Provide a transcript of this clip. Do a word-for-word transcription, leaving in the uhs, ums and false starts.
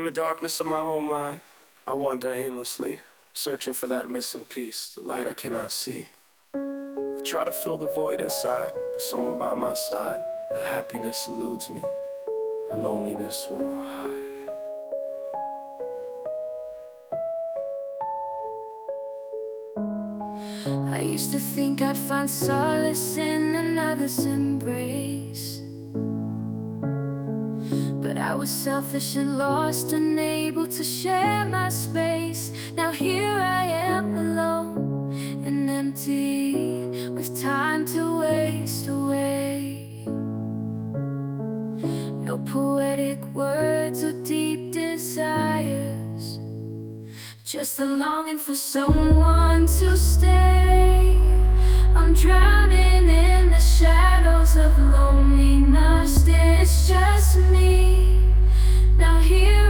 In the darkness of my own mind, I wander aimlessly, searching for that missing piece, the light I cannot see. I try to fill the void inside, with someone by my side. The happiness eludes me, the loneliness will hide. I used to think I'd find solace in another's embrace, but I was selfish and lost, unable to share my space. Now here I am alone and empty, with time to waste away. No poetic words or deep desires, just a longing for someone to stay. I'm drowning in the shadows of loneliness. It's just me. Now here